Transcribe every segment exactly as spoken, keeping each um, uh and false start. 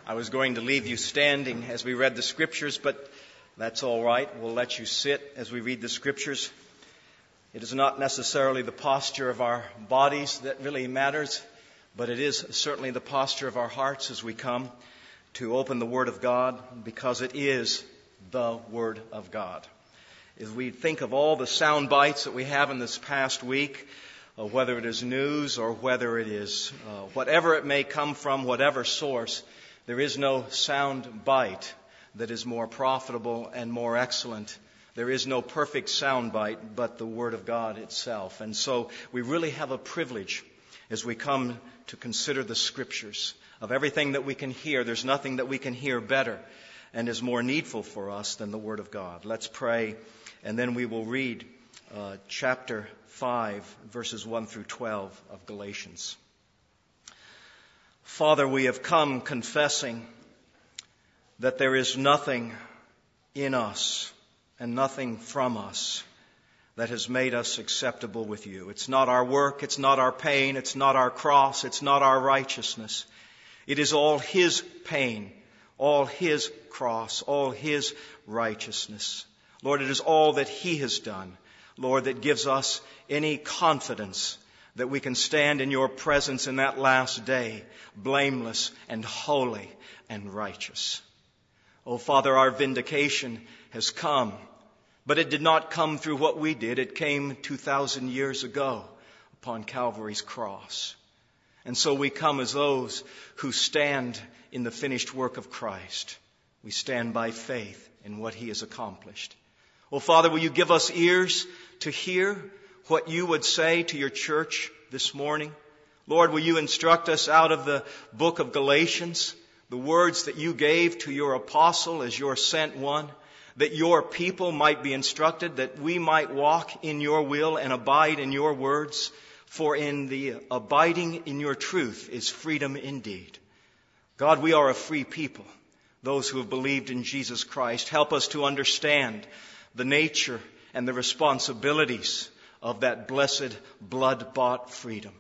I was going to leave you standing as we read the Scriptures, but that's all right. We'll let you sit as we read the Scriptures. It is not necessarily the posture of our bodies that really matters, but it is certainly the posture of our hearts as we come to open the Word of God, because it is the Word of God. As we think of all the sound bites that we have in this past week, uh, whether it is news or whether it is uh, whatever it may come from, whatever source, there is no sound bite that is more profitable and more excellent. There is no perfect sound bite but the Word of God itself. And so we really have a privilege as we come to consider the Scriptures. Of everything that we can hear, there's nothing that we can hear better and is more needful for us than the Word of God. Let's pray, and then we will read uh, chapter five, verses one through twelve of Galatians. Father, we have come confessing that there is nothing in us and nothing from us that has made us acceptable with you. It's not our work, it's not our pain, it's not our cross, it's not our righteousness. It is all His pain, all His cross, all His righteousness. Lord, it is all that He has done, Lord, that gives us any confidence that we can stand in your presence in that last day, blameless and holy and righteous. Oh, Father, our vindication has come, but it did not come through what we did. It came two thousand years ago upon Calvary's cross. And so we come as those who stand in the finished work of Christ. We stand by faith in what He has accomplished. Oh, Father, will you give us ears to hear what you would say to your church this morning? Lord, will you instruct us out of the book of Galatians, the words that you gave to your apostle as your sent one, that your people might be instructed, that we might walk in your will and abide in your words, for in the abiding in your truth is freedom indeed. God, we are a free people, those who have believed in Jesus Christ. Help us to understand the nature and the responsibilities of that blessed blood-bought freedom.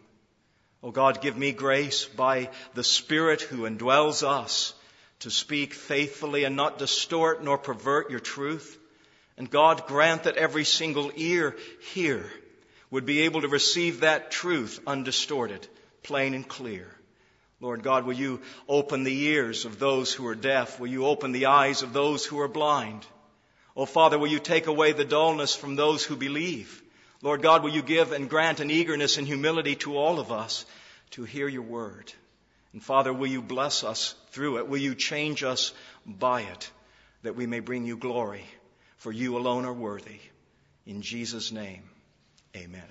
Oh God, give me grace by the Spirit who indwells us to speak faithfully and not distort nor pervert your truth. And God, grant that every single ear here would be able to receive that truth undistorted, plain and clear. Lord God, will you open the ears of those who are deaf? Will you open the eyes of those who are blind? Oh Father, will you take away the dullness from those who believe? Lord God, will you give and grant an eagerness and humility to all of us to hear your word? And Father, will you bless us through it? Will you change us by it, that we may bring you glory? For you alone are worthy. In Jesus' name, amen.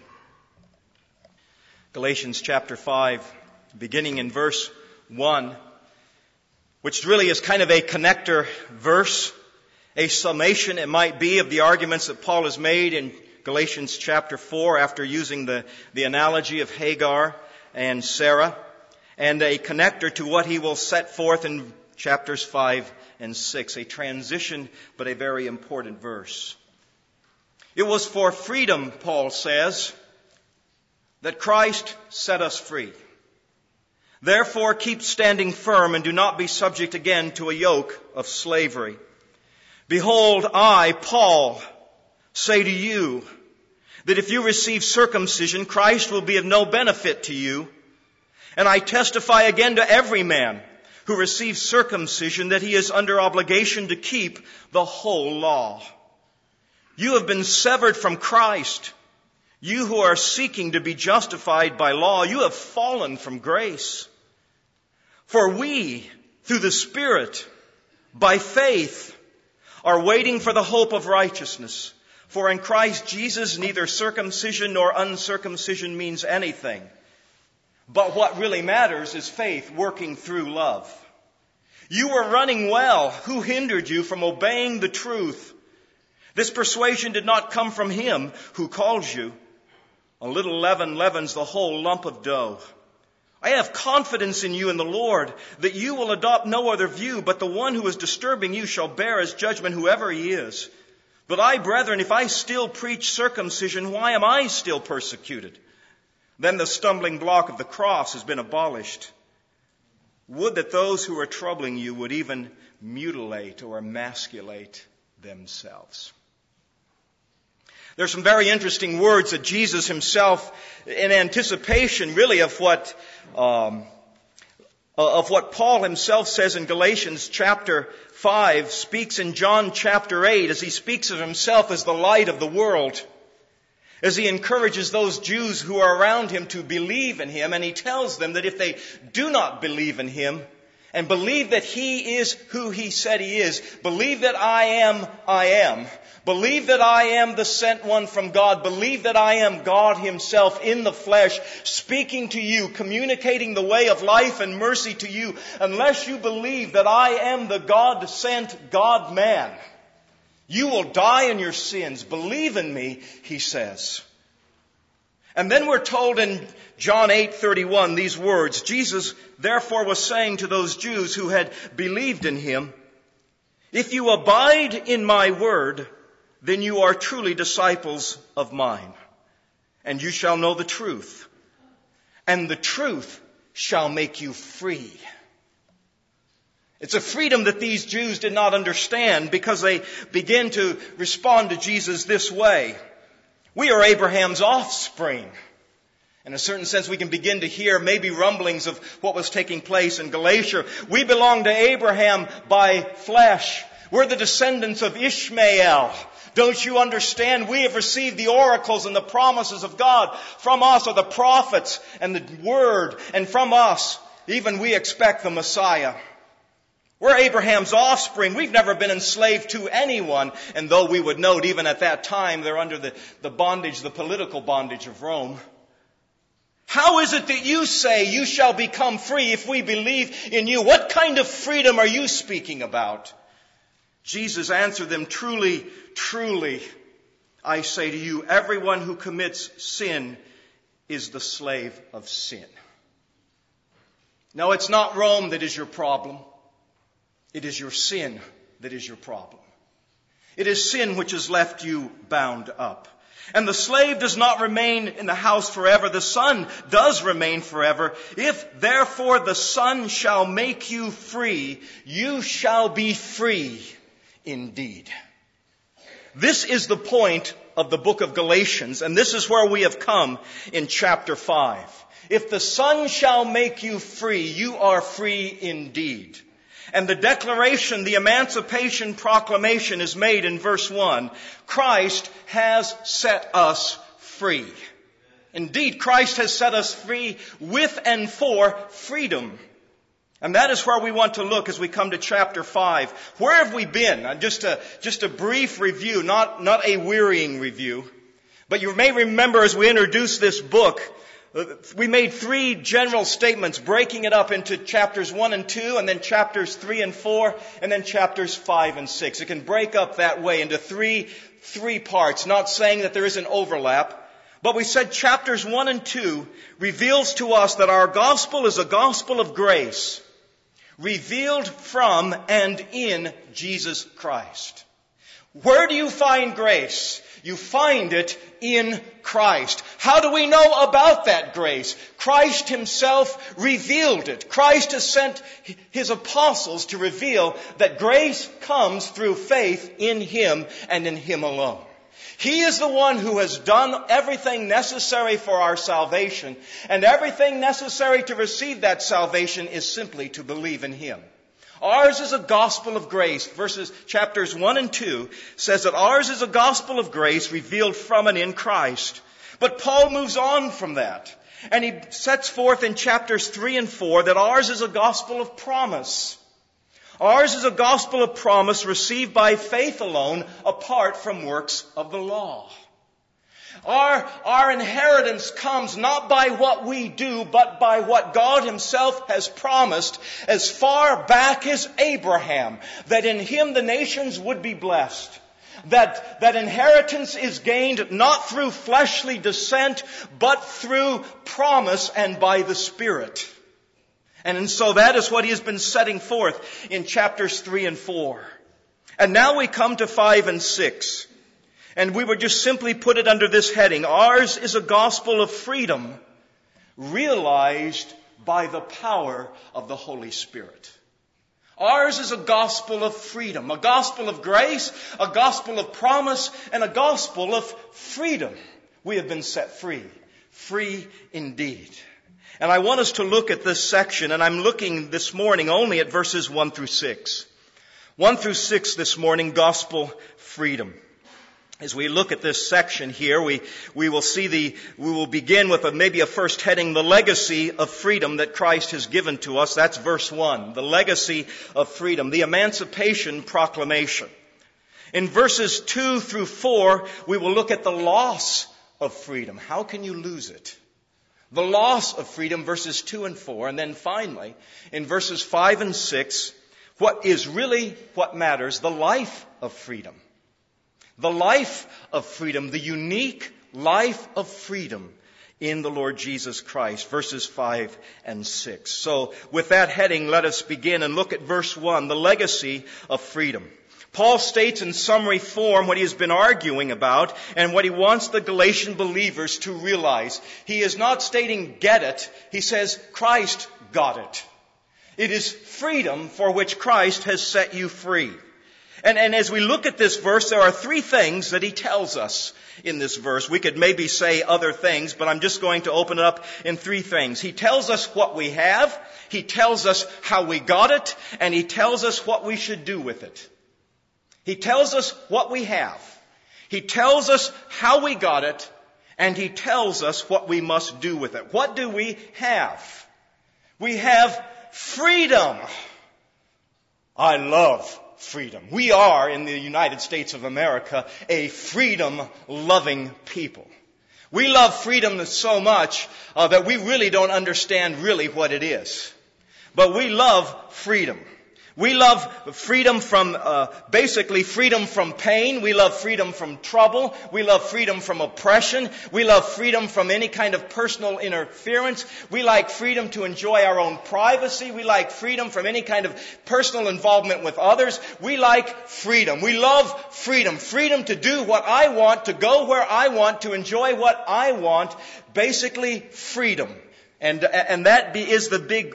Galatians chapter five, beginning in verse one, which really is kind of a connector verse, a summation, it might be, of the arguments that Paul has made in Galatians chapter four, after using the, the analogy of Hagar and Sarah, and a connector to what he will set forth in chapters five and six, a transition but a very important verse. It was for freedom, Paul says, that Christ set us free. Therefore keep standing firm and do not be subject again to a yoke of slavery. Behold, I, Paul, say to you that if you receive circumcision, Christ will be of no benefit to you. And I testify again to every man who receives circumcision that he is under obligation to keep the whole law. You have been severed from Christ. You who are seeking to be justified by law, you have fallen from grace. For we, through the Spirit, by faith, are waiting for the hope of righteousness. For in Christ Jesus neither circumcision nor uncircumcision means anything. But what really matters is faith working through love. You were running well. Who hindered you from obeying the truth? This persuasion did not come from him who calls you. A little leaven leavens the whole lump of dough. I have confidence in you in the Lord that you will adopt no other view, but the one who is disturbing you shall bear his judgment, whoever he is. But I, brethren, if I still preach circumcision, why am I still persecuted? Then the stumbling block of the cross has been abolished. Would that those who are troubling you would even mutilate or emasculate themselves. There's some very interesting words that Jesus himself, in anticipation really of what um, of what Paul himself says in Galatians chapter five, speaks in John chapter eight as he speaks of himself as the light of the world, as he encourages those Jews who are around him to believe in him, and he tells them that if they do not believe in him and believe that he is who he said he is, believe that I am, I am, believe that I am the sent one from God, believe that I am God himself in the flesh, speaking to you, communicating the way of life and mercy to you, unless you believe that I am the God-sent God-man, you will die in your sins. Believe in me, he says. And then we're told in John eight thirty-one these words. Jesus therefore was saying to those Jews who had believed in him, if you abide in my word, then you are truly disciples of mine, and you shall know the truth, and the truth shall make you free. It's a freedom that these Jews did not understand because they begin to respond to Jesus this way. We are Abraham's offspring. In a certain sense, we can begin to hear maybe rumblings of what was taking place in Galatia. We belong to Abraham by flesh. We're the descendants of Ishmael. Don't you understand? We have received the oracles and the promises of God. From us are the prophets and the word. And from us, even we expect the Messiah. We're Abraham's offspring. We've never been enslaved to anyone. And though we would note, even at that time, they're under the, the bondage, the political bondage of Rome. How is it that you say you shall become free if we believe in you? What kind of freedom are you speaking about? Jesus answered them, truly, truly, I say to you, everyone who commits sin is the slave of sin. No, it's not Rome that is your problem. It is your sin that is your problem. It is sin which has left you bound up. And the slave does not remain in the house forever. The son does remain forever. If therefore the Son shall make you free, you shall be free indeed. This is the point of the book of Galatians, and this is where we have come in chapter five. If the Son shall make you free, you are free indeed. And the declaration, the emancipation proclamation is made in verse one. Christ has set us free. Indeed, Christ has set us free with and for freedom. And that is where we want to look as we come to chapter five. Where have we been? Just a, just a brief review, not, not a wearying review. But you may remember as we introduced this book, we made three general statements, breaking it up into chapters one and two, and then chapters three and four, and then chapters five and six. It can break up that way into three, three parts, not saying that there is an overlap. But we said chapters one and two reveals to us that our gospel is a gospel of grace, revealed from and in Jesus Christ. Where do you find grace? You find it in Christ. How do we know about that grace? Christ himself revealed it. Christ has sent his apostles to reveal that grace comes through faith in him and in him alone. He is the one who has done everything necessary for our salvation, and everything necessary to receive that salvation is simply to believe in him. Ours is a gospel of grace. Verses chapters one and two says that ours is a gospel of grace revealed from and in Christ. But Paul moves on from that. And he sets forth in chapters three and four that ours is a gospel of promise. Ours is a gospel of promise received by faith alone, apart from works of the law. Our, our inheritance comes not by what we do, but by what God himself has promised as far back as Abraham, that in him the nations would be blessed. That, that inheritance is gained not through fleshly descent, but through promise and by the Spirit. And, and so that is what he has been setting forth in chapters three and four. And now we come to five and six. And we would just simply put it under this heading. Ours is a gospel of freedom realized by the power of the Holy Spirit. Ours is a gospel of freedom, a gospel of grace, a gospel of promise, and a gospel of freedom. We have been set free. Free indeed. And I want us to look at this section, and I'm looking this morning only at verses one through six. one through six this morning, gospel freedom. As we look at this section here, we, we will see the, we will begin with a, maybe a first heading, the legacy of freedom that Christ has given to us. That's verse one. The legacy of freedom. The emancipation proclamation. In verses two through four, we will look at the loss of freedom. How can you lose it? The loss of freedom, verses two and four. And then finally, in verses five and six, what is really what matters, the life of freedom. The life of freedom, the unique life of freedom in the Lord Jesus Christ, verses five and six. So with that heading, let us begin and look at verse one, the legacy of freedom. Paul states in summary form what he has been arguing about and what he wants the Galatian believers to realize. He is not stating get it, he says Christ got it. It is freedom for which Christ has set you free. And, and as we look at this verse, there are three things that he tells us in this verse. We could maybe say other things, but I'm just going to open it up in three things. He tells us what we have, he tells us how we got it, and he tells us what we should do with it. He tells us what we have, he tells us how we got it, and he tells us what we must do with it. What do we have? We have freedom. I love freedom. We are, in the United States of America, a freedom-loving people. We love freedom so much uh, that we really don't understand really what it is. But we love freedom. We love freedom from, uh, basically freedom from pain. We love freedom from trouble. We love freedom from oppression. We love freedom from any kind of personal interference. We like freedom to enjoy our own privacy. We like freedom from any kind of personal involvement with others. We like freedom. We love freedom. Freedom to do what I want, to go where I want, to enjoy what I want. Basically, freedom. And, and that be, is the big,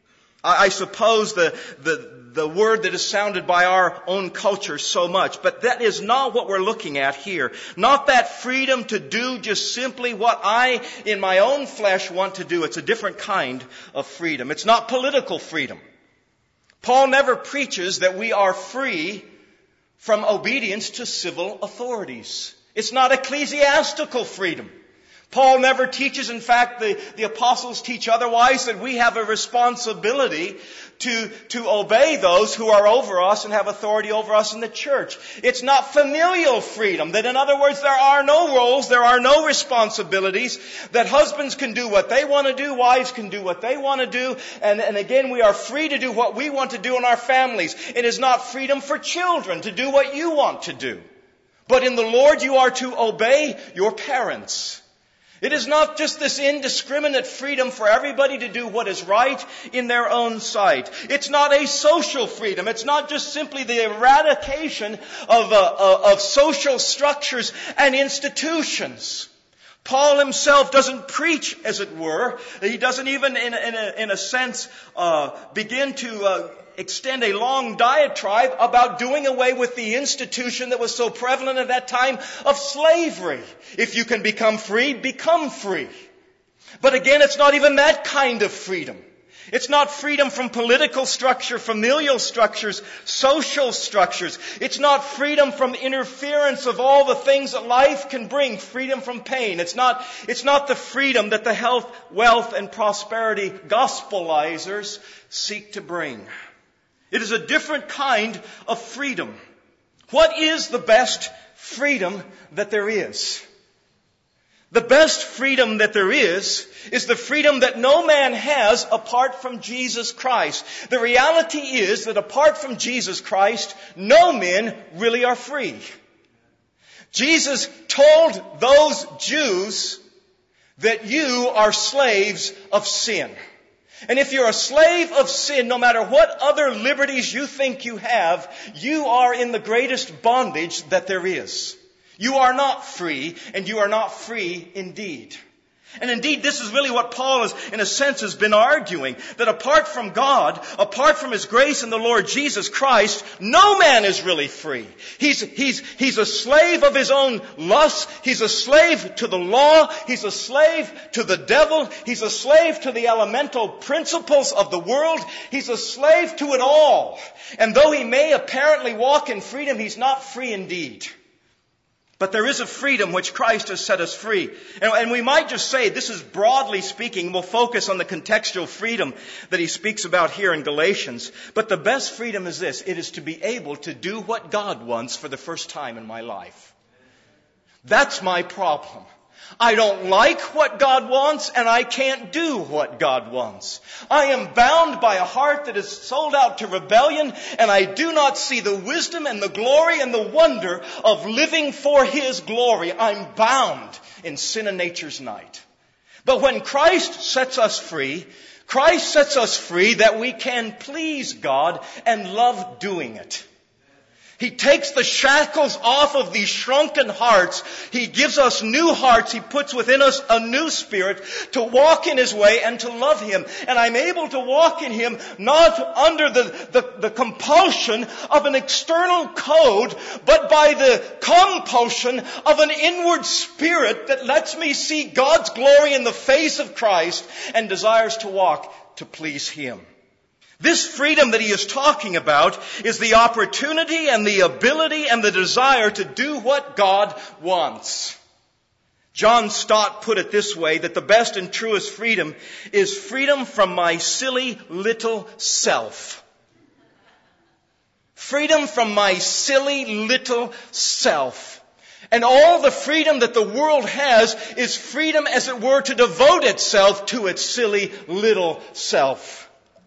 I suppose, the, the, the word that is sounded by our own culture so much. But that is not what we're looking at here. Not that freedom to do just simply what I, in my own flesh, want to do. It's a different kind of freedom. It's not political freedom. Paul never preaches that we are free from obedience to civil authorities. It's not ecclesiastical freedom. Paul never teaches, in fact, the, the apostles teach otherwise, that we have a responsibility to, to obey those who are over us and have authority over us in the church. It's not familial freedom, that in other words, there are no roles, there are no responsibilities, that husbands can do what they want to do, wives can do what they want to do, and, and again, we are free to do what we want to do in our families. It is not freedom for children to do what you want to do. But in the Lord, you are to obey your parents. It is not just this indiscriminate freedom for everybody to do what is right in their own sight. It's not a social freedom. It's not just simply the eradication of, uh, of social structures and institutions. Paul himself doesn't preach, as it were. He doesn't even, in a, in a, in a sense, uh, begin to uh, extend a long diatribe about doing away with the institution that was so prevalent at that time of slavery. If you can become free, become free. But again, it's not even that kind of freedom. It's not freedom from political structure, familial structures, social structures. It's not freedom from interference of all the things that life can bring, freedom from pain. It's not, it's not the freedom that the health, wealth, and prosperity gospelizers seek to bring. It is a different kind of freedom. What is the best freedom that there is? The best freedom that there is, is the freedom that no man has apart from Jesus Christ. The reality is that apart from Jesus Christ, no men really are free. Jesus told those Jews that you are slaves of sin. And if you're a slave of sin, no matter what other liberties you think you have, you are in the greatest bondage that there is. You are not free, and you are not free indeed. And indeed, this is really what Paul is, in a sense, has been arguing. That apart from God, apart from His grace in the Lord Jesus Christ, no man is really free. He's, he's, he's a slave of his own lusts. He's a slave to the law. He's a slave to the devil. He's a slave to the elemental principles of the world. He's a slave to it all. And though he may apparently walk in freedom, he's not free indeed. But there is a freedom which Christ has set us free. And, and we might just say, this is broadly speaking, we'll focus on the contextual freedom that he speaks about here in Galatians. But the best freedom is this: it is to be able to do what God wants for the first time in my life. That's my problem. I don't like what God wants, and I can't do what God wants. I am bound by a heart that is sold out to rebellion, and I do not see the wisdom and the glory and the wonder of living for His glory. I'm bound in sin and nature's night. But when Christ sets us free, Christ sets us free that we can please God and love doing it. He takes the shackles off of these shrunken hearts. He gives us new hearts. He puts within us a new spirit to walk in His way and to love Him. And I'm able to walk in Him not under the, the, the compulsion of an external code, but by the compulsion of an inward spirit that lets me see God's glory in the face of Christ and desires to walk to please Him. This freedom that he is talking about is the opportunity and the ability and the desire to do what God wants. John Stott put it this way, that the best and truest freedom is freedom from my silly little self. Freedom from my silly little self. And all the freedom that the world has is freedom, as it were, to devote itself to its silly little self.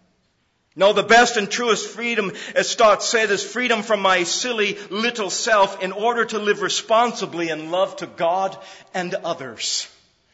No, the best and truest freedom, as Stott said, is freedom from my silly little self in order to live responsibly in love to God and others.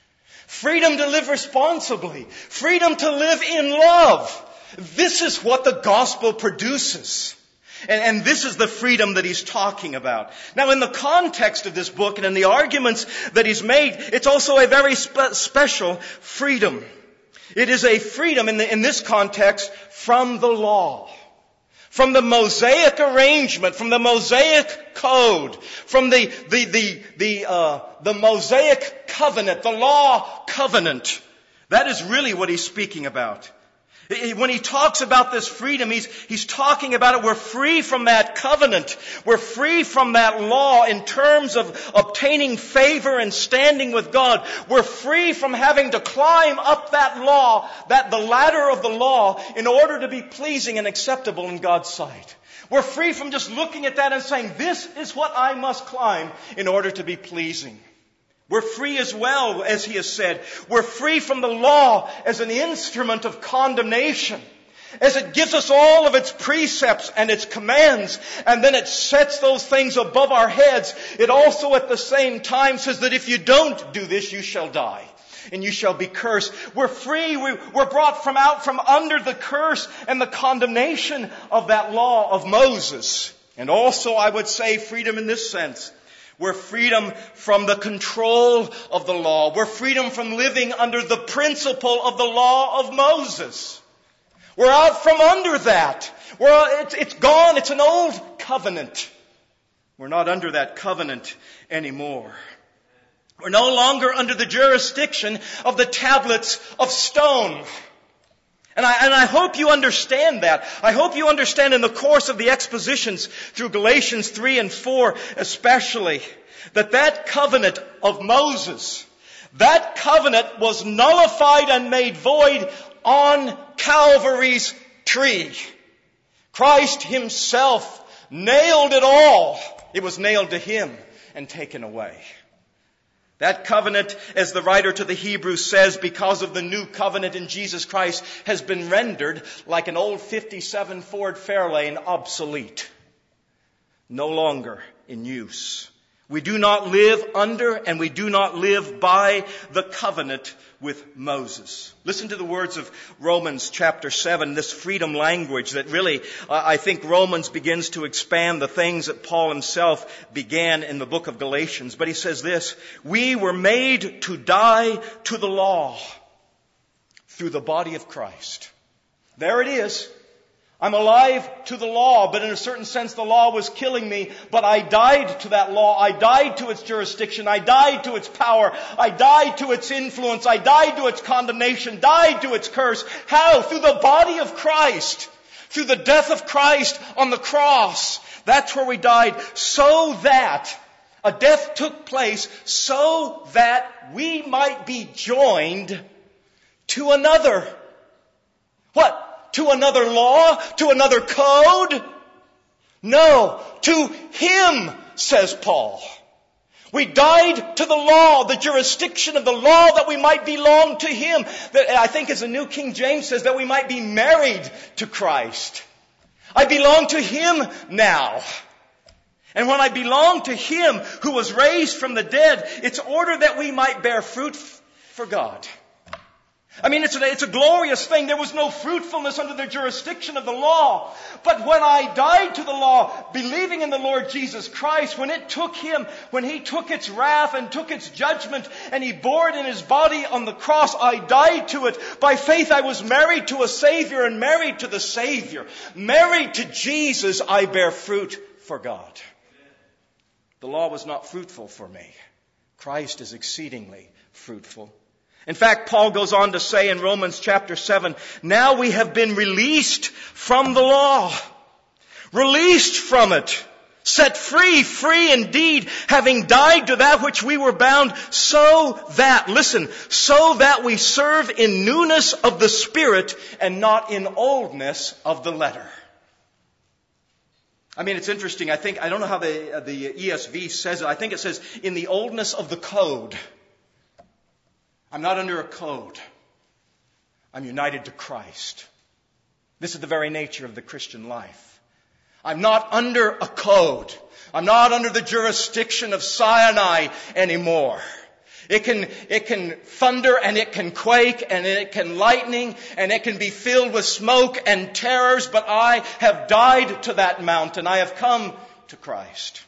Freedom to live responsibly. Freedom to live in love. This is what the gospel produces. And, and this is the freedom that he's talking about. Now, in the context of this book and in the arguments that he's made, it's also a very spe- special freedom. It is a freedom in, the, in this context from the law, from the Mosaic arrangement, from the Mosaic code, from the the the the, uh, the Mosaic covenant, the law covenant. That is really what he's speaking about. When he talks about this freedom, he's, he's talking about it. We're free from that covenant. We're free from that law in terms of obtaining favor and standing with God. We're free from having to climb up that law, that the ladder of the law, in order to be pleasing and acceptable in God's sight. We're free from just looking at that and saying, this is what I must climb in order to be pleasing. We're free as well, as he has said. We're free from the law as an instrument of condemnation, as it gives us all of its precepts and its commands, and then it sets those things above our heads. It also at the same time says that if you don't do this, you shall die, and you shall be cursed. We're free. We're brought from out from under the curse and the condemnation of that law of Moses. And also, I would say, freedom in this sense. We're freedom from the control of the law. We're freedom from living under the principle of the law of Moses. We're out from under that. We're, it's, it's gone. It's an old covenant. We're not under that covenant anymore. We're no longer under the jurisdiction of the tablets of stone. And I, and I hope you understand that. I hope you understand in the course of the expositions through Galatians three and four especially, that that covenant of Moses, that covenant was nullified and made void on Calvary's tree. Christ Himself nailed it all. It was nailed to Him and taken away. That covenant, as the writer to the Hebrews says, because of the new covenant in Jesus Christ, has been rendered like an old fifty-seven Ford Fairlane obsolete. No longer in use. We do not live under and we do not live by the covenant with Moses. Listen to the words of Romans chapter seven, this freedom language that really, uh, I think Romans begins to expand the things that Paul himself began in the book of Galatians. But he says this, we were made to die to the law through the body of Christ. There it is. I'm alive to the law, but in a certain sense the law was killing me, but I died to that law. I died to its jurisdiction. I died to its power. I died to its influence. I died to its condemnation, died to its curse. How? Through the body of Christ. Through the death of Christ on the cross. That's where we died, so that a death took place, so that we might be joined to another. What? To another law? To another code? No, to Him, says Paul. We died to the law, the jurisdiction of the law, that we might belong to Him. That I think as the New King James says, that we might be married to Christ. I belong to Him now. And when I belong to Him who was raised from the dead, it's ordered that we might bear fruit for God. I mean, it's a, it's a glorious thing. There was no fruitfulness under the jurisdiction of the law. But when I died to the law, believing in the Lord Jesus Christ, when it took Him, when He took its wrath and took its judgment, and He bore it in His body on the cross, I died to it. By faith I was married to a Savior and married to the Savior. Married to Jesus, I bear fruit for God. The law was not fruitful for me. Christ is exceedingly fruitful. In fact, Paul goes on to say in Romans chapter seven, now we have been released from the law. Released from it. Set free, free indeed, having died to that which we were bound, so that, listen, so that we serve in newness of the Spirit and not in oldness of the letter. I mean, it's interesting. I think, I don't know how the, the E S V says it. I think it says in the oldness of the code. I'm not under a code. I'm united to Christ. This is the very nature of the Christian life. I'm not under a code. I'm not under the jurisdiction of Sinai anymore. It can, it can thunder and it can quake and it can lightning and it can be filled with smoke and terrors, but I have died to that mountain. I have come to Christ.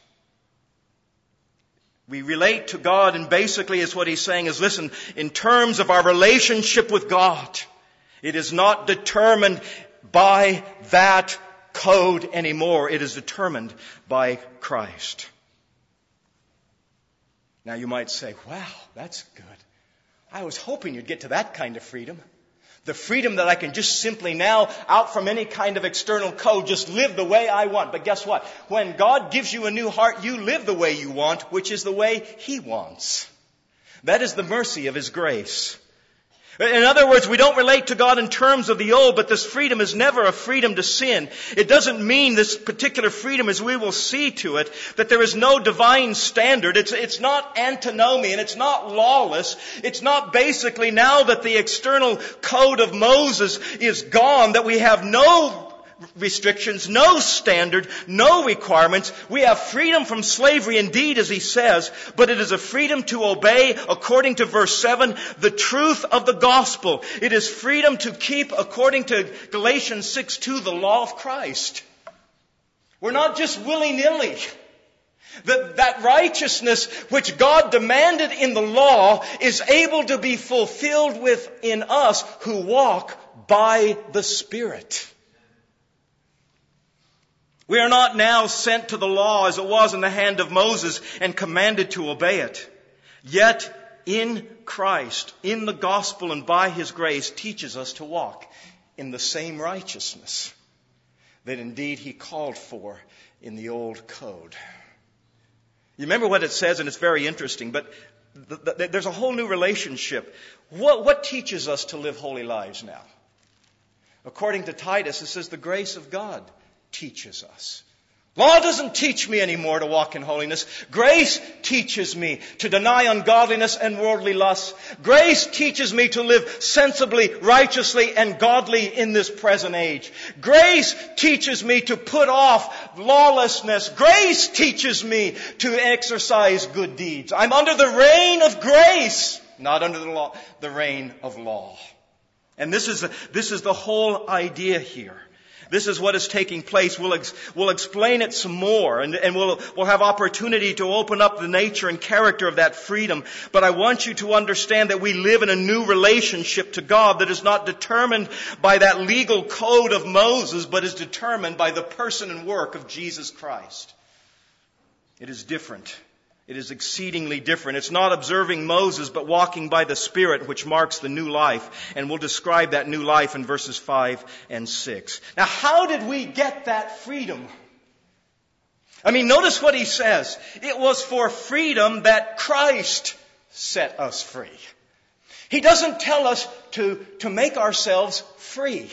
We relate to God, and basically is what he's saying is, listen, in terms of our relationship with God, it is not determined by that code anymore. It is determined by Christ. Now you might say, wow, that's good. I was hoping you'd get to that kind of freedom. The freedom that I can just simply now, out from any kind of external code, just live the way I want. But guess what? When God gives you a new heart, you live the way you want, which is the way He wants. That is the mercy of His grace. In other words, we don't relate to God in terms of the old, but this freedom is never a freedom to sin. It doesn't mean this particular freedom, as we will see to it, that there is no divine standard. It's, it's not antinomian. It's not lawless. It's not basically now that the external code of Moses is gone, that we have no restrictions, no standard, no requirements. We have freedom from slavery indeed, as he says, but it is a freedom to obey, according to verse seven, the truth of the gospel. It is freedom to keep, according to Galatians six two, the law of Christ. We're not just willy-nilly. That, that righteousness which God demanded in the law is able to be fulfilled within us who walk by the Spirit. We are not now sent to the law as it was in the hand of Moses and commanded to obey it. Yet in Christ, in the gospel and by His grace, teaches us to walk in the same righteousness that indeed He called for in the old code. You remember what it says, and it's very interesting, but th- th- there's a whole new relationship. What, what teaches us to live holy lives now? According to Titus, it says the grace of God teaches us. Law doesn't teach me anymore to walk in holiness. Grace teaches me to deny ungodliness and worldly lusts. Grace teaches me to live sensibly, righteously, and godly in this present age. Grace teaches me to put off lawlessness. Grace teaches me to exercise good deeds. I'm under the reign of grace, not under the law, the reign of law. And this is, this is the whole idea here. This is what is taking place. We'll, ex- we'll explain it some more, and, and we'll, we'll have opportunity to open up the nature and character of that freedom. But I want you to understand that we live in a new relationship to God that is not determined by that legal code of Moses, but is determined by the person and work of Jesus Christ. It is different. It is exceedingly different. It's not observing Moses, but walking by the Spirit, which marks the new life. And we'll describe that new life in verses five and six. Now, how did we get that freedom? I mean, notice what he says. It was for freedom that Christ set us free. He doesn't tell us to, to make ourselves free.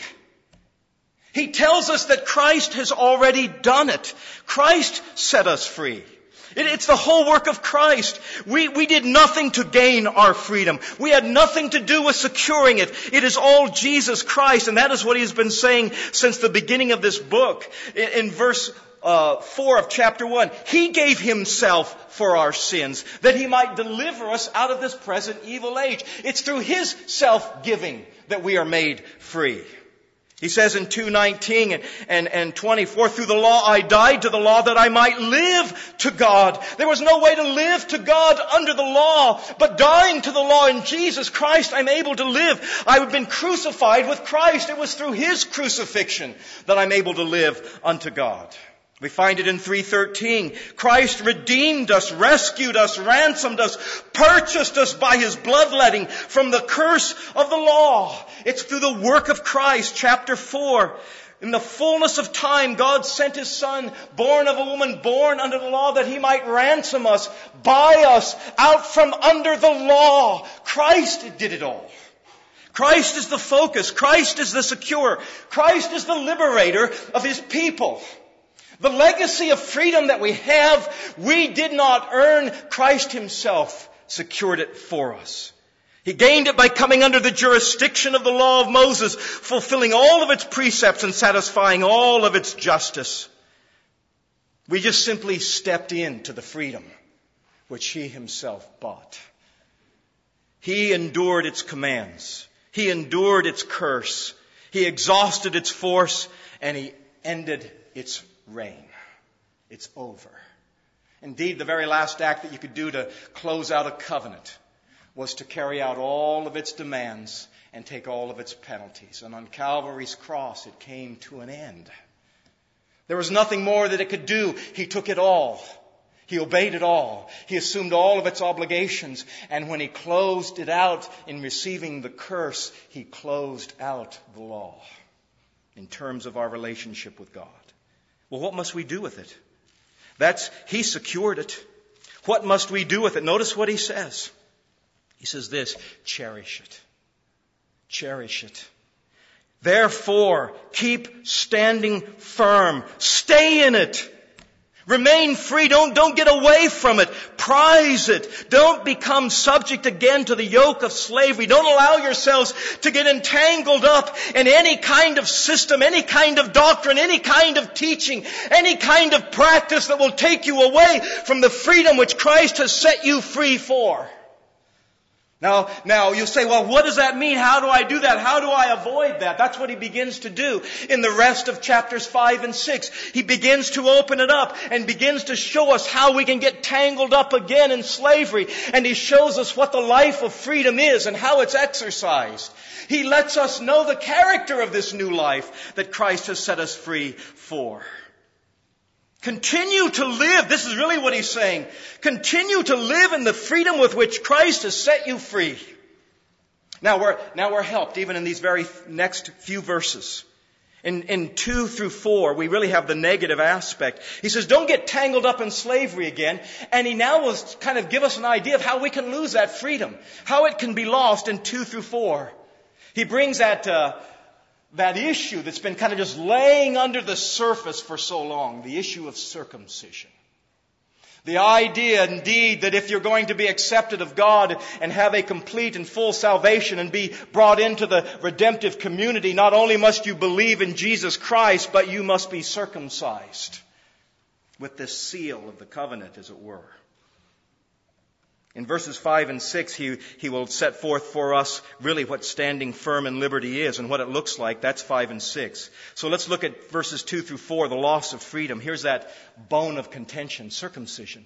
He tells us that Christ has already done it. Christ set us free. It's the whole work of Christ. We, we did nothing to gain our freedom. We had nothing to do with securing it. It is all Jesus Christ. And that is what he has been saying since the beginning of this book. In, in verse uh, four of chapter one, he gave himself for our sins, that he might deliver us out of this present evil age. It's through his self-giving that we are made free. He says in two nineteen and, and, and twenty-four, through the law I died to the law that I might live to God. There was no way to live to God under the law, but dying to the law in Jesus Christ, I'm able to live. I've been crucified with Christ. It was through his crucifixion that I'm able to live unto God. We find it in three thirteen. Christ redeemed us, rescued us, ransomed us, purchased us by his bloodletting from the curse of the law. It's through the work of Christ. Chapter four. In the fullness of time, God sent his Son, born of a woman, born under the law, that he might ransom us, buy us out from under the law. Christ did it all. Christ is the focus. Christ is the securer. Christ is the liberator of his people. The legacy of freedom that we have, we did not earn. Christ himself secured it for us. He gained it by coming under the jurisdiction of the law of Moses, fulfilling all of its precepts and satisfying all of its justice. We just simply stepped into the freedom which he himself bought. He endured its commands. He endured its curse. He exhausted its force, and he ended its reign. It's over. Indeed, the very last act that you could do to close out a covenant was to carry out all of its demands and take all of its penalties. And on Calvary's cross, it came to an end. There was nothing more that it could do. He took it all. He obeyed it all. He assumed all of its obligations. And when he closed it out in receiving the curse, he closed out the law in terms of our relationship with God. Well, what must we do with it? That's, he secured it. What must we do with it? Notice what he says. He says this, cherish it. Cherish it. Therefore, keep standing firm. Stay in it. Remain free. Don't, don't get away from it. Prize it. Don't become subject again to the yoke of slavery. Don't allow yourselves to get entangled up in any kind of system, any kind of doctrine, any kind of teaching, any kind of practice that will take you away from the freedom which Christ has set you free for. Now, now you'll say, well, what does that mean? How do I do that? How do I avoid that? That's what he begins to do in the rest of chapters five and six. He begins to open it up and begins to show us how we can get tangled up again in slavery. And he shows us what the life of freedom is and how it's exercised. He lets us know the character of this new life that Christ has set us free for. Continue to live. This is really what he's saying. Continue to live in the freedom with which Christ has set you free. Now we're, now we're helped even in these very next few verses. In, in two through four, we really have the negative aspect. He says, don't get tangled up in slavery again. And he now will kind of give us an idea of how we can lose that freedom. How it can be lost in two through four. He brings that, uh, that issue that's been kind of just laying under the surface for so long, the issue of circumcision. The idea, indeed, that if you're going to be accepted of God and have a complete and full salvation and be brought into the redemptive community, not only must you believe in Jesus Christ, but you must be circumcised with this seal of the covenant, as it were. In verses five and six, he, he will set forth for us really what standing firm in liberty is and what it looks like. That's five and six. So let's look at verses two through four, the loss of freedom. Here's that bone of contention, circumcision.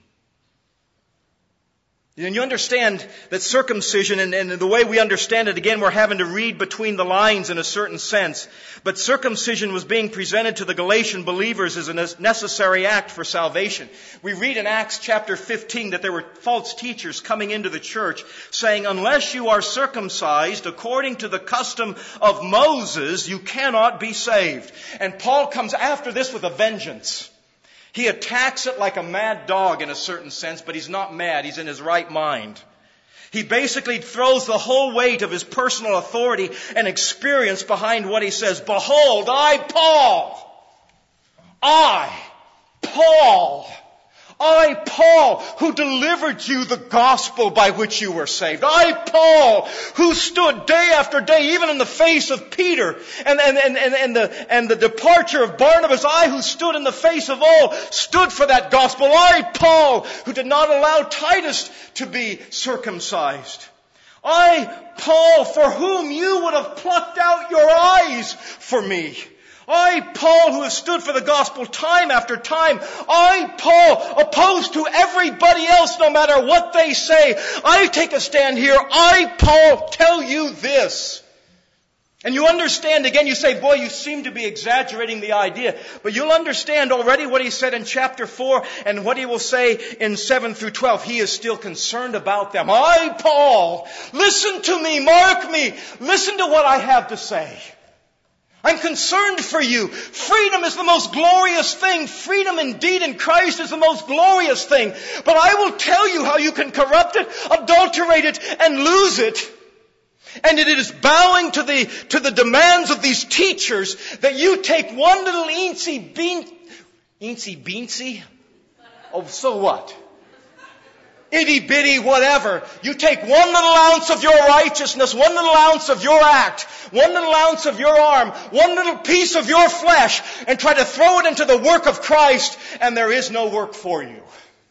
And you understand that circumcision, and, and the way we understand it, again, we're having to read between the lines in a certain sense. But circumcision was being presented to the Galatian believers as a necessary act for salvation. We read in Acts chapter fifteen that there were false teachers coming into the church saying, unless you are circumcised according to the custom of Moses, you cannot be saved. And Paul comes after this with a vengeance. He attacks it like a mad dog in a certain sense, but he's not mad. He's in his right mind. He basically throws the whole weight of his personal authority and experience behind what he says. Behold, I, Paul, I, Paul, I, Paul, who delivered you the gospel by which you were saved. I, Paul, who stood day after day, even in the face of Peter and, and, and, and, and, the, and the departure of Barnabas. I, who stood in the face of all, stood for that gospel. I, Paul, who did not allow Titus to be circumcised. I, Paul, for whom you would have plucked out your eyes for me. I, Paul, who has stood for the gospel time after time. I, Paul, opposed to everybody else no matter what they say. I take a stand here. I, Paul, tell you this. And you understand, again, you say, boy, you seem to be exaggerating the idea. But you'll understand already what he said in chapter four and what he will say in seven through twelve. He is still concerned about them. I, Paul, listen to me, mark me, listen to what I have to say. I'm concerned for you. Freedom is the most glorious thing. Freedom indeed in Christ is the most glorious thing. But I will tell you how you can corrupt it, adulterate it, and lose it. And it is bowing to the, to the demands of these teachers that you take one little eensy bean, eensy beansy? Oh, so what? Itty bitty whatever. You take one little ounce of your righteousness, one little ounce of your act, one little ounce of your arm, one little piece of your flesh, and try to throw it into the work of Christ, and there is no work for you.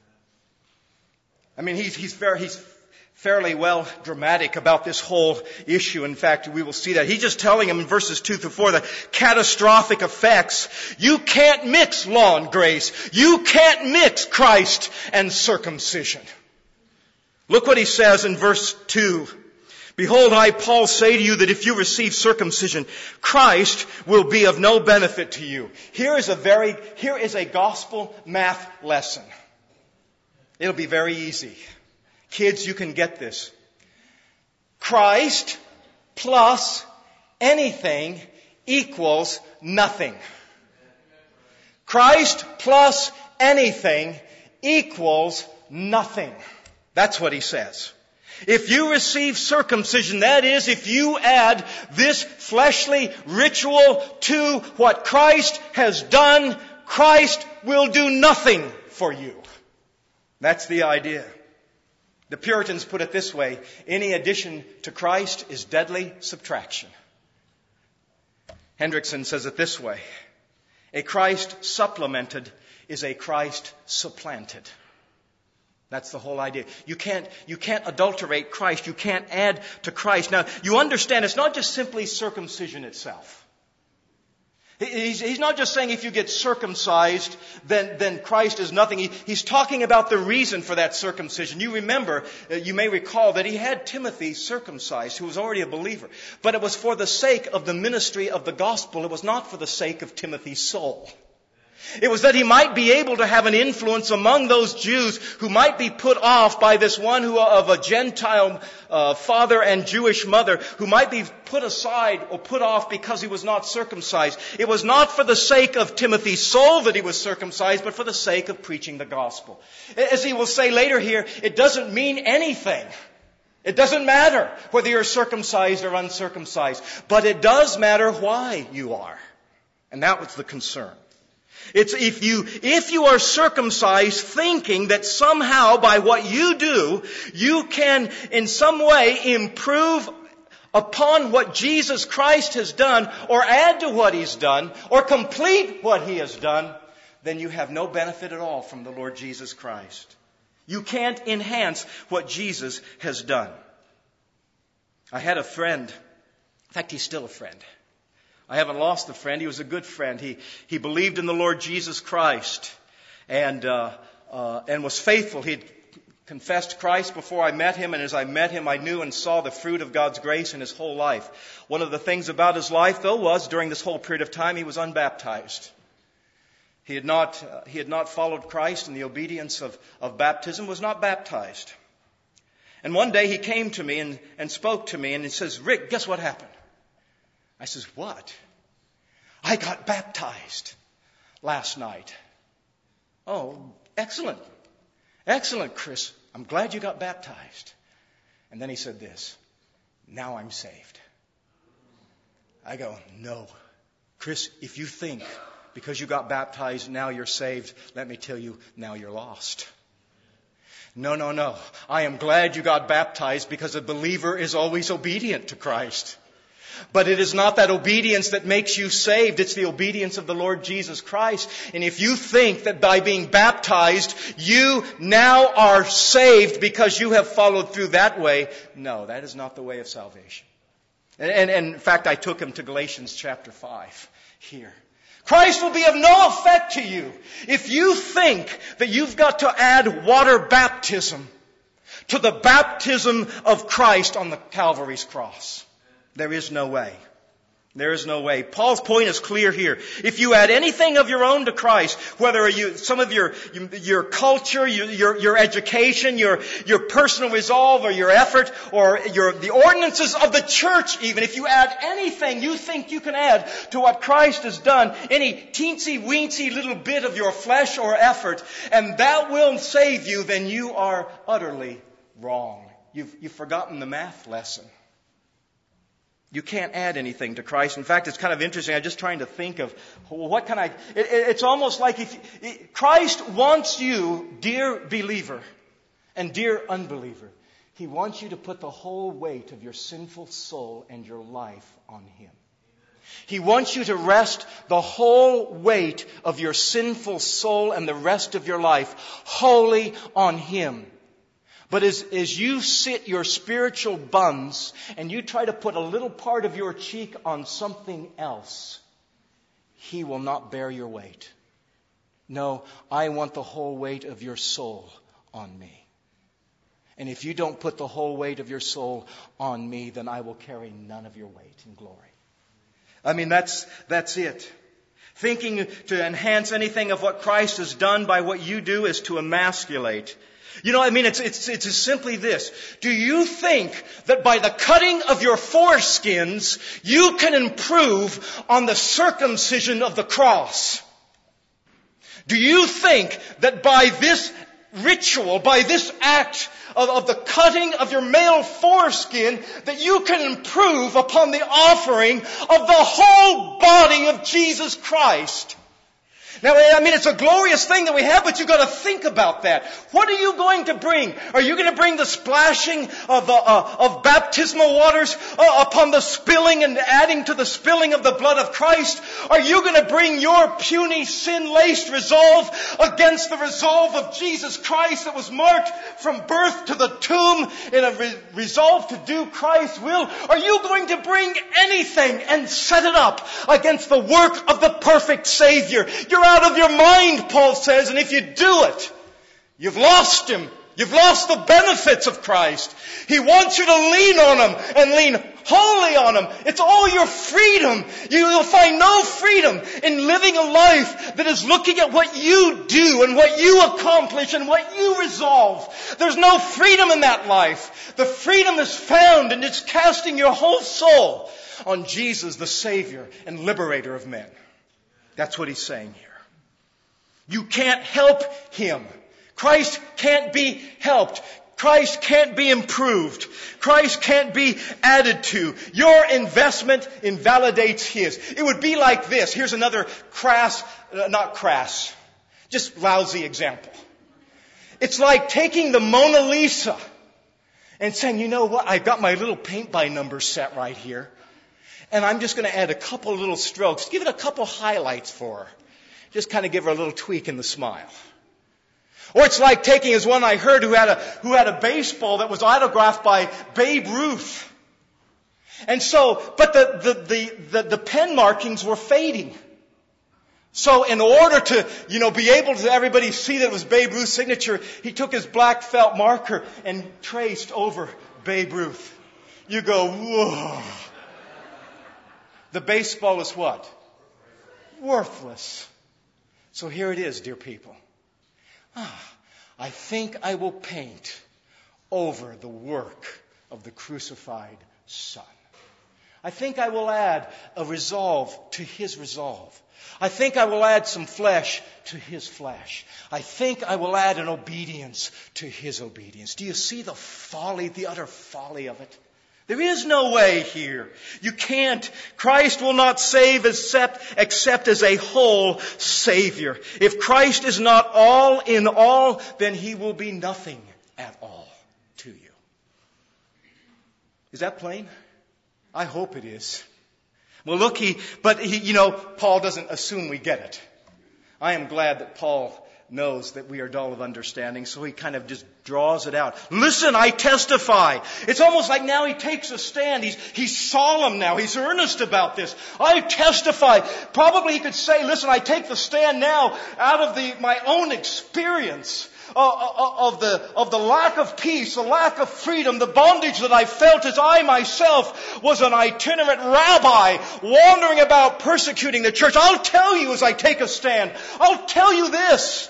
I mean, he's, he's, very, he's fairly well dramatic about this whole issue. In fact, we will see that. He's just telling him in verses two through four the catastrophic effects. You can't mix law and grace. You can't mix Christ and circumcision. Look what he says in verse two. Behold, I, Paul, say to you that if you receive circumcision, Christ will be of no benefit to you. Here is a very, here is a gospel math lesson. It'll be very easy. Kids, you can get this. Christ plus anything equals nothing. Christ plus anything equals nothing. That's what he says. If you receive circumcision, that is, if you add this fleshly ritual to what Christ has done, Christ will do nothing for you. That's the idea. The Puritans put it this way: any addition to Christ is deadly subtraction. Hendrickson says it this way: a Christ supplemented is a Christ supplanted. That's the whole idea. You can't, you can't adulterate Christ. You can't add to Christ. Now, you understand it's not just simply circumcision itself. He's, he's not just saying if you get circumcised, then, then Christ is nothing. He, he's talking about the reason for that circumcision. You remember, you may recall that he had Timothy circumcised, who was already a believer. But it was for the sake of the ministry of the gospel. It was not for the sake of Timothy's soul. It was that he might be able to have an influence among those Jews who might be put off by this one who of a Gentile uh, father and Jewish mother, who might be put aside or put off because he was not circumcised. It was not for the sake of Timothy's soul that he was circumcised, but for the sake of preaching the gospel. As he will say later here, it doesn't mean anything It doesn't matter whether you're circumcised or uncircumcised, but it does matter why you are. And that was the concern. It's if you, if you are circumcised thinking that somehow by what you do, you can in some way improve upon what Jesus Christ has done, or add to what He's done, or complete what He has done, then you have no benefit at all from the Lord Jesus Christ. You can't enhance what Jesus has done. I had a friend. In fact, he's still a friend. I haven't lost a friend. He was a good friend. He he believed in the Lord Jesus Christ and uh, uh, and was faithful. He'd confessed Christ before I met him, and as I met him, I knew and saw the fruit of God's grace in his whole life. One of the things about his life, though, was during this whole period of time, he was unbaptized. He had not uh, he had not followed Christ in the obedience of, of baptism, was not baptized. And one day he came to me and, and spoke to me, and he says, "Rick, guess what happened?" I says, "What?" "I got baptized last night." "Oh, excellent. Excellent, Chris. I'm glad you got baptized." And then he said this, "Now I'm saved." I go, "No. Chris, if you think because you got baptized now you're saved, let me tell you, now you're lost. No, no, no. I am glad you got baptized because a believer is always obedient to Christ. But it is not that obedience that makes you saved. It's the obedience of the Lord Jesus Christ. And if you think that by being baptized, you now are saved because you have followed through that way, no, that is not the way of salvation. And, and, and in fact, I took him to Galatians chapter five here. Christ will be of no effect to you if you think that you've got to add water baptism to the baptism of Christ on the Calvary's cross. There is no way. There is no way. Paul's point is clear here. If you add anything of your own to Christ, whether you, some of your, your culture, your, your, your education, your, your personal resolve or your effort, or your, the ordinances of the church even, if you add anything you think you can add to what Christ has done, any teensy weensy little bit of your flesh or effort, and that will save you, then you are utterly wrong. You've, you've forgotten the math lesson. You can't add anything to Christ. In fact, it's kind of interesting. I'm just trying to think of, well, what can I... It, it, it's almost like if it, Christ wants you, dear believer and dear unbeliever, He wants you to put the whole weight of your sinful soul and your life on Him. He wants you to rest the whole weight of your sinful soul and the rest of your life wholly on Him. But as, as you sit your spiritual buns and you try to put a little part of your cheek on something else, He will not bear your weight. No, I want the whole weight of your soul on me. And if you don't put the whole weight of your soul on me, then I will carry none of your weight in glory. I mean, that's, that's it. Thinking to enhance anything of what Christ has done by what you do is to emasculate. You know, I mean, it's, it's, it's simply this. Do you think that by the cutting of your foreskins, you can improve on the circumcision of the cross? Do you think that by this ritual, by this act of, of the cutting of your male foreskin, that you can improve upon the offering of the whole body of Jesus Christ? Now, I mean, it's a glorious thing that we have, but you've got to think about that. What are you going to bring? Are you going to bring the splashing of, uh, uh, of baptismal waters uh, upon the spilling and adding to the spilling of the blood of Christ? Are you going to bring your puny, sin-laced resolve against the resolve of Jesus Christ that was marked from birth to the tomb in a re- resolve to do Christ's will? Are you going to bring anything and set it up against the work of the perfect Savior? You're out of your mind, Paul says, and if you do it, you've lost Him. You've lost the benefits of Christ. He wants you to lean on Him and lean wholly on Him. It's all your freedom. You'll find no freedom in living a life that is looking at what you do and what you accomplish and what you resolve. There's no freedom in that life. The freedom is found in it's casting your whole soul on Jesus, the Savior and Liberator of men. That's what he's saying here. You can't help Him. Christ can't be helped. Christ can't be improved. Christ can't be added to. Your investment invalidates His. It would be like this. Here's another crass, uh, not crass, just lousy example. It's like taking the Mona Lisa and saying, you know what, I've got my little paint by number set right here. And I'm just going to add a couple little strokes. Give it a couple highlights for her. Just kind of give her a little tweak in the smile. Or it's like taking, as one I heard who had a, who had a baseball that was autographed by Babe Ruth. And so, but the, the, the, the, the pen markings were fading. So in order to, you know, be able to everybody see that it was Babe Ruth's signature, he took his black felt marker and traced over Babe Ruth. You go, whoa. The baseball is what? Worthless. So here it is, dear people. Ah, I think I will paint over the work of the crucified Son. I think I will add a resolve to His resolve. I think I will add some flesh to His flesh. I think I will add an obedience to His obedience. Do you see the folly, the utter folly of it? There is no way here. You can't. Christ will not save except, except as a whole Savior. If Christ is not all in all, then He will be nothing at all to you. Is that plain? I hope it is. Well, look, he, but he, you know, Paul doesn't assume we get it. I am glad that Paul knows that we are dull of understanding, so he kind of just draws it out. Listen, I testify. It's almost like now he takes a stand. He's, he's solemn now. He's earnest about this. I testify. Probably he could say, listen, I take the stand now out of the, my own experience of the, of the lack of peace, the lack of freedom, the bondage that I felt as I myself was an itinerant rabbi wandering about persecuting the church. I'll tell you as I take a stand, I'll tell you this.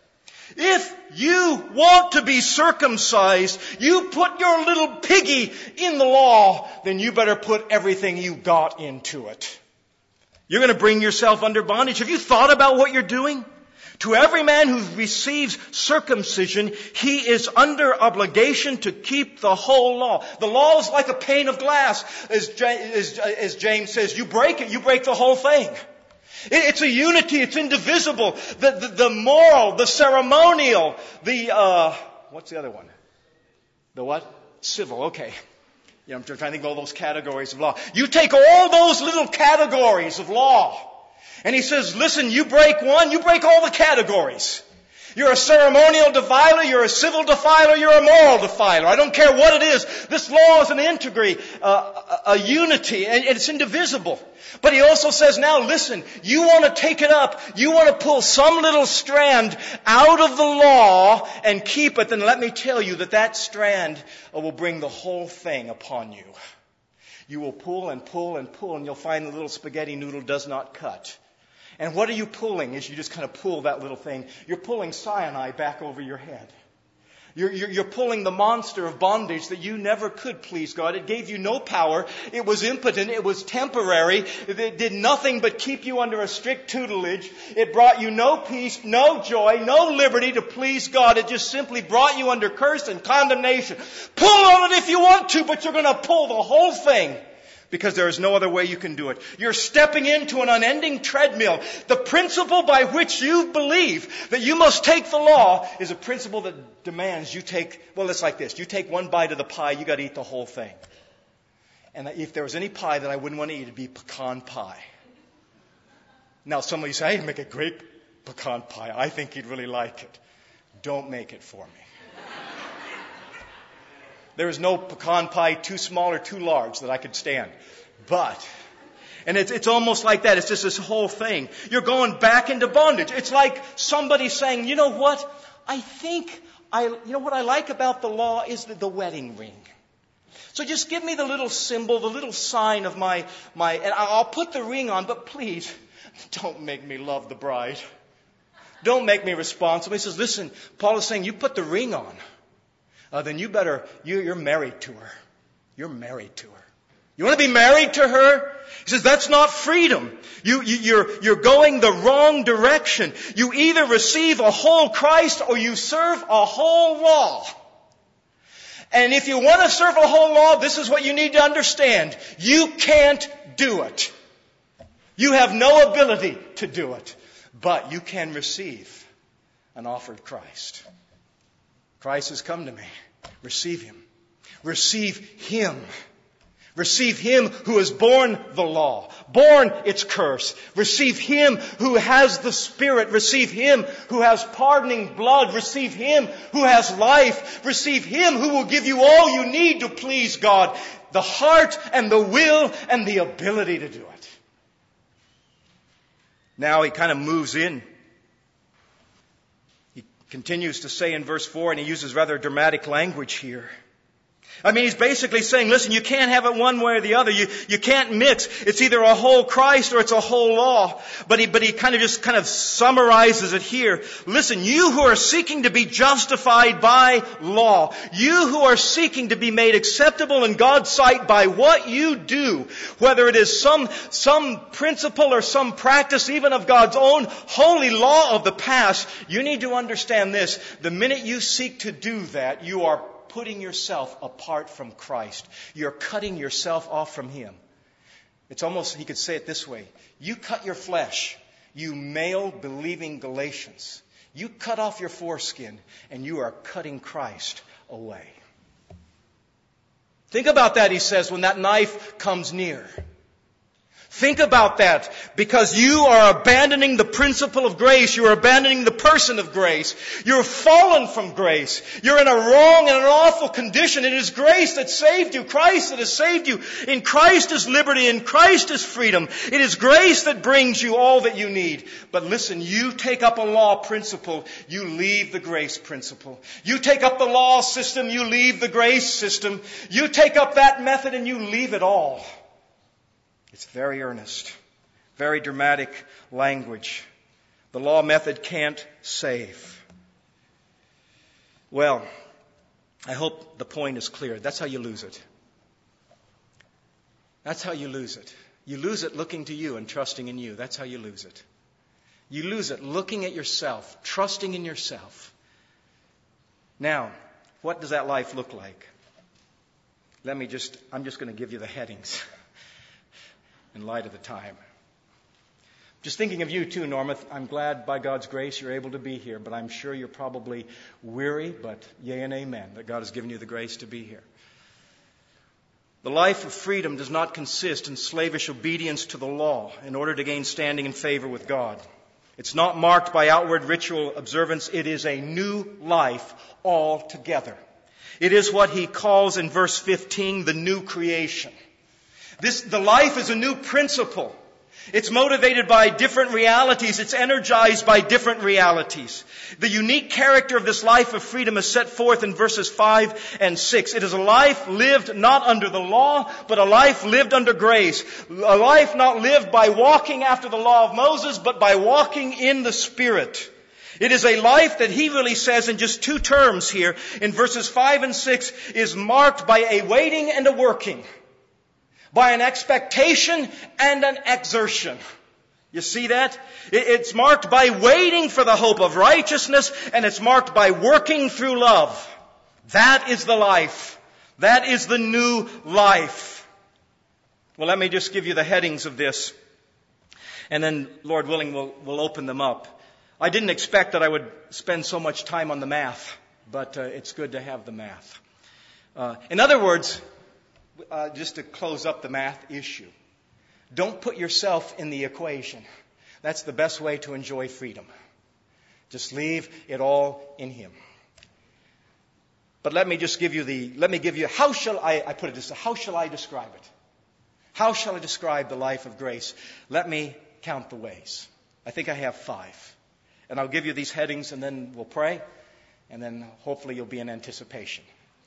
If you want to be circumcised, you put your little piggy in the law, then you better put everything you got into it. You're going to bring yourself under bondage. Have you thought about what you're doing? To every man who receives circumcision, he is under obligation to keep the whole law. The law is like a pane of glass. As, as, as James says, you break it, you break the whole thing. It's a unity. It's indivisible. The, the, the moral, the ceremonial, the, uh, what's the other one? The what? Civil. Okay. You know, I'm trying to think of all those categories of law. You take all those little categories of law. And he says, listen, you break one, you break all the categories. You're a ceremonial defiler, you're a civil defiler, you're a moral defiler. I don't care what it is. This law is an integrity, uh, a, a unity, and it's indivisible. But he also says, now listen, you want to take it up, you want to pull some little strand out of the law and keep it, then let me tell you that that strand will bring the whole thing upon you. You will pull and pull and pull, and you'll find the little spaghetti noodle does not cut. And what are you pulling as you just kind of pull that little thing? You're pulling Sinai back over your head. You're, you're, you're pulling the monster of bondage that you never could please God. It gave you no power. It was impotent. It was temporary. It did nothing but keep you under a strict tutelage. It brought you no peace, no joy, no liberty to please God. It just simply brought you under curse and condemnation. Pull on it if you want to, but you're going to pull the whole thing. Because there is no other way you can do it. You're stepping into an unending treadmill. The principle by which you believe that you must take the law is a principle that demands you take, well, it's like this. You take one bite of the pie, you got to eat the whole thing. And if there was any pie that I wouldn't want to eat, it'd be pecan pie. Now, somebody say, hey, make a great pecan pie. I think you'd really like it. Don't make it for me. There is no pecan pie too small or too large that I could stand. But, and it's, it's almost like that. It's just this whole thing. You're going back into bondage. It's like somebody saying, you know what? I think, I, you know what I like about the law is the, the wedding ring. So just give me the little symbol, the little sign of my, my, and I'll put the ring on, but please, don't make me love the bride. Don't make me responsible. He says, listen, Paul is saying, you put the ring on. Uh, then you better, you, you're married to her. You're married to her. You want to be married to her? He says, that's not freedom. You, you, you're, you're going the wrong direction. You either receive a whole Christ or you serve a whole law. And if you want to serve the whole law, this is what you need to understand. You can't do it. You have no ability to do it. But you can receive an offered Christ. Christ has come to me. Receive Him. Receive Him. Receive Him who has borne the law, borne its curse. Receive Him who has the Spirit. Receive Him who has pardoning blood. Receive Him who has life. Receive Him who will give you all you need to please God. The heart and the will and the ability to do it. Now he kind of moves in. He continues to say in verse four, and he uses rather dramatic language here. I mean, he's basically saying, listen, you can't have it one way or the other. You, you can't mix. It's either a whole Christ or it's a whole law. But he, but he kind of just kind of summarizes it here. Listen, you who are seeking to be justified by law, you who are seeking to be made acceptable in God's sight by what you do, whether it is some, some principle or some practice even of God's own holy law of the past, you need to understand this. The minute you seek to do that, you are putting yourself apart from Christ. You're cutting yourself off from Him. It's almost, he could say it this way. You cut your flesh, you male believing Galatians. You cut off your foreskin and you are cutting Christ away. Think about that, he says, when that knife comes near. Think about that, because you are abandoning the principle of grace. You are abandoning the person of grace. You're fallen from grace. You're in a wrong and an awful condition. It is grace that saved you. Christ that has saved you. In Christ is liberty. In Christ is freedom. It is grace that brings you all that you need. But listen, you take up a law principle, you leave the grace principle. You take up the law system, you leave the grace system. You take up that method and you leave it all. It's very earnest, very dramatic language. The law method can't save. Well, I hope the point is clear. That's how you lose it. That's how you lose it. You lose it looking to you and trusting in you. That's how you lose it. You lose it looking at yourself, trusting in yourself. Now, what does that life look like? Let me just, I'm just going to give you the headings. In light of the time. Just thinking of you too, Norma. I'm glad by God's grace you're able to be here, but I'm sure you're probably weary, but yea and amen, that God has given you the grace to be here. The life of freedom does not consist in slavish obedience to the law in order to gain standing and favor with God. It's not marked by outward ritual observance. It is a new life altogether. It is what he calls in verse fifteen the new creation. This, the life is a new principle. It's motivated by different realities. It's energized by different realities. The unique character of this life of freedom is set forth in verses five and six. It is a life lived not under the law, but a life lived under grace. A life not lived by walking after the law of Moses, but by walking in the Spirit. It is a life that he really says in just two terms here, in verses five and six, is marked by a waiting and a working. By an expectation and an exertion. You see that? It's marked by waiting for the hope of righteousness, and it's marked by working through love. That is the life. That is the new life. Well, let me just give you the headings of this, and then, Lord willing, we'll, we'll open them up. I didn't expect that I would spend so much time on the math, but uh, it's good to have the math. Uh, in other words, Uh, just to close up the math issue. Don't put yourself in the equation. That's the best way to enjoy freedom. Just leave it all in Him. But let me just give you the, let me give you, how shall I, I put it this way, how shall I describe it? How shall I describe the life of grace? Let me count the ways. I think I have five. And I'll give you these headings and then we'll pray. And then hopefully you'll be in anticipation.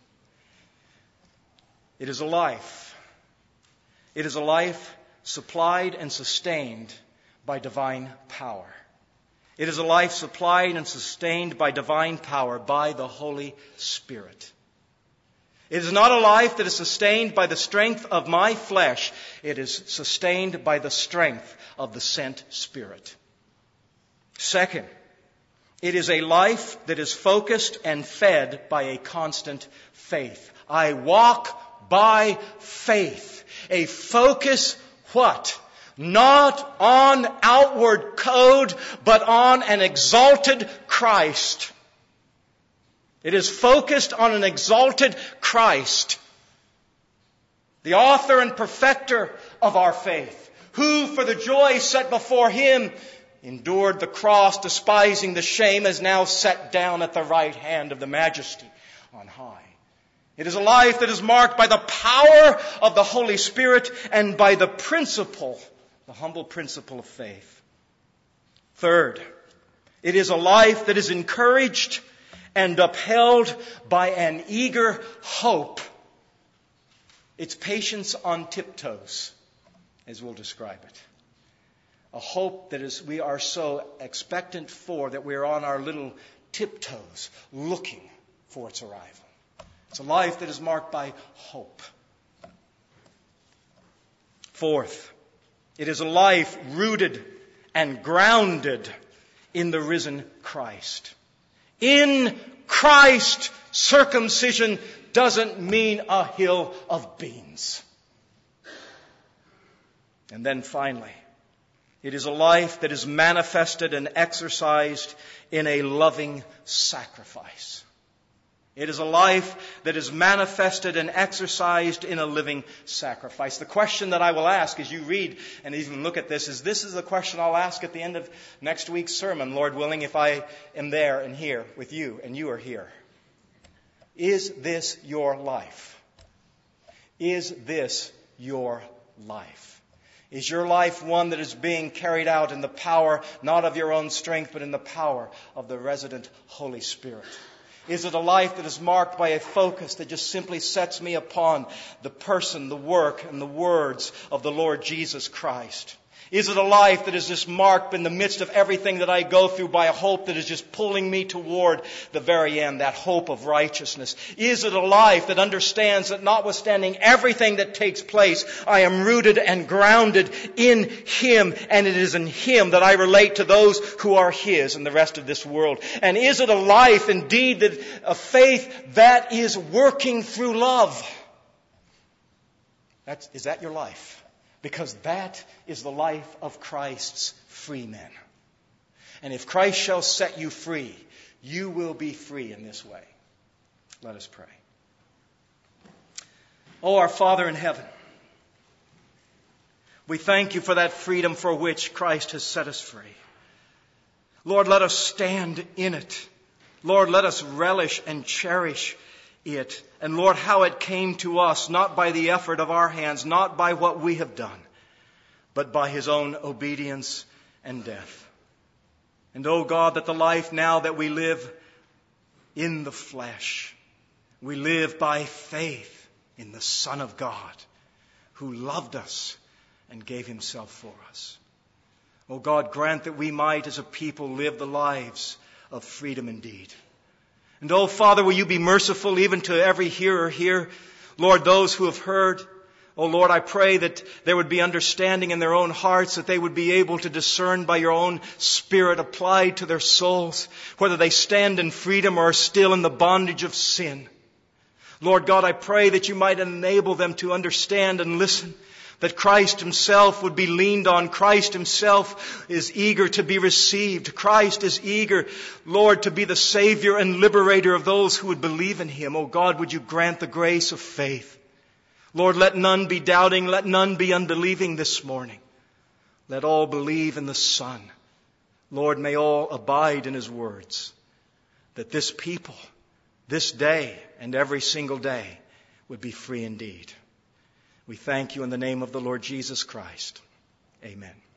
It is a life. It is a life supplied and sustained by divine power. It is a life supplied and sustained by divine power, by the Holy Spirit. It is not a life that is sustained by the strength of my flesh. It is sustained by the strength of the sent Spirit. Second, It is a life that is focused and fed by a constant faith. I walk by faith. A focus what? Not on outward code, but on an exalted Christ. It is focused on an exalted Christ, the author and perfecter of our faith, who for the joy set before Him endured the cross, despising the shame, is now set down at the right hand of the Majesty on high. It is a life that is marked by the power of the Holy Spirit and by the principle, the humble principle of faith. Third, it is a life that is encouraged and upheld by an eager hope. It's patience on tiptoes, as we'll describe it. A hope that is we are so expectant for that we're on our little tiptoes looking for its arrival. It's a life that is marked by hope. Fourth, it is a life rooted and grounded in the risen Christ. In Christ, circumcision doesn't mean a hill of beans. And then finally, it is a life that is manifested and exercised in a loving sacrifice. It is a life that is manifested and exercised in a living sacrifice. The question that I will ask as you read and even look at this is, this is the question I'll ask at the end of next week's sermon, Lord willing, if I am there and here with you and you are here. Is this your life? Is this your life? Is your life one that is being carried out in the power, not of your own strength, but in the power of the resident Holy Spirit? Is it a life that is marked by a focus that just simply sets me upon the person, the work, and the words of the Lord Jesus Christ? Is it a life that is just marked in the midst of everything that I go through by a hope that is just pulling me toward the very end, that hope of righteousness? Is it a life that understands that notwithstanding everything that takes place, I am rooted and grounded in Him, and it is in Him that I relate to those who are His and the rest of this world? And is it a life indeed, that a faith that is working through love? That's, is that your life? Because that is the life of Christ's free men. And if Christ shall set you free, you will be free in this way. Let us pray. Oh, our Father in heaven, we thank you for that freedom for which Christ has set us free. Lord, let us stand in it. Lord, let us relish and cherish it. And Lord, how it came to us, not by the effort of our hands, not by what we have done, but by His own obedience and death. And oh God, that the life now that we live in the flesh, we live by faith in the Son of God, who loved us and gave Himself for us. Oh God, grant that we might as a people live the lives of freedom indeed. And oh, Father, will you be merciful even to every hearer here? Lord, those who have heard, oh Lord, I pray that there would be understanding in their own hearts, that they would be able to discern by your own Spirit applied to their souls, whether they stand in freedom or are still in the bondage of sin. Lord God, I pray that you might enable them to understand and listen, that Christ Himself would be leaned on. Christ Himself is eager to be received. Christ is eager, Lord, to be the Savior and liberator of those who would believe in Him. Oh God, would you grant the grace of faith? Lord, let none be doubting, let none be unbelieving this morning. Let all believe in the Son. Lord, may all abide in His words, that this people, this day and every single day, would be free indeed. We thank you in the name of the Lord Jesus Christ. Amen.